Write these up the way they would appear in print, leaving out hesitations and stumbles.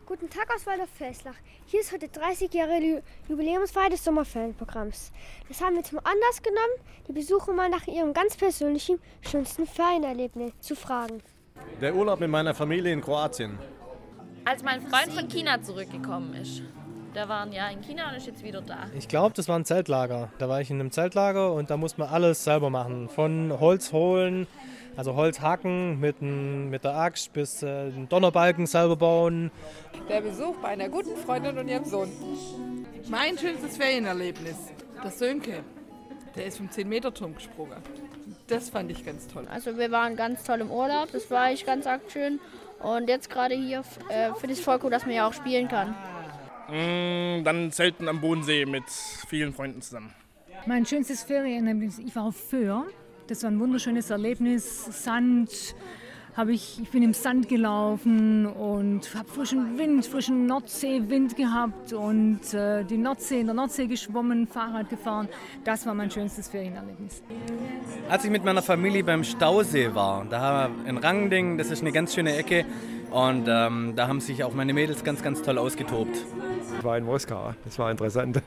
Guten Tag aus Waldorf-Felslach. Hier ist heute 30-jährige Jubiläumsfeier des Sommerferienprogramms. Das haben wir zum Anlass genommen, die Besucher mal nach ihrem ganz persönlichen, schönsten Ferienerlebnis zu fragen. Der Urlaub mit meiner Familie in Kroatien. Als mein Freund von China zurückgekommen ist. Der war ein Jahr in China und ist jetzt wieder da. Ich glaube, das war ein Zeltlager. Da war ich in einem Zeltlager und da musste man alles selber machen. Von Holz holen, also Holz hacken mit der Axt bis den Donnerbalken selber bauen. Der Besuch bei einer guten Freundin und ihrem Sohn. Mein schönstes Ferienerlebnis, der Sönke. Der ist vom 10-Meter-Turm gesprungen. Das fand ich ganz toll. Also wir waren ganz toll im Urlaub, das war echt ganz arg schön. Und jetzt gerade hier finde ich es voll cool, dass man ja auch spielen kann. Dann Zelten am Bodensee mit vielen Freunden zusammen. Mein schönstes Ferienerlebnis, ich war auf Föhr. Das war ein wunderschönes Erlebnis. Sand, ich bin im Sand gelaufen und habe frischen Nordseewind gehabt und in der Nordsee geschwommen, Fahrrad gefahren. Das war mein schönstes Ferienerlebnis. Als ich mit meiner Familie beim Stausee war, da haben wir in Rangding, das ist eine ganz schöne Ecke, und da haben sich auch meine Mädels ganz, ganz toll ausgetobt. Ich war in Moskau, das war interessant.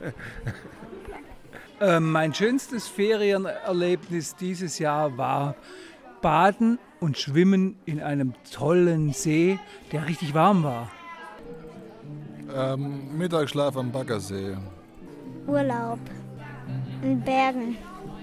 Mein schönstes Ferienerlebnis dieses Jahr war Baden und Schwimmen in einem tollen See, der richtig warm war. Mittagsschlaf am Baggersee. Urlaub in Bergen.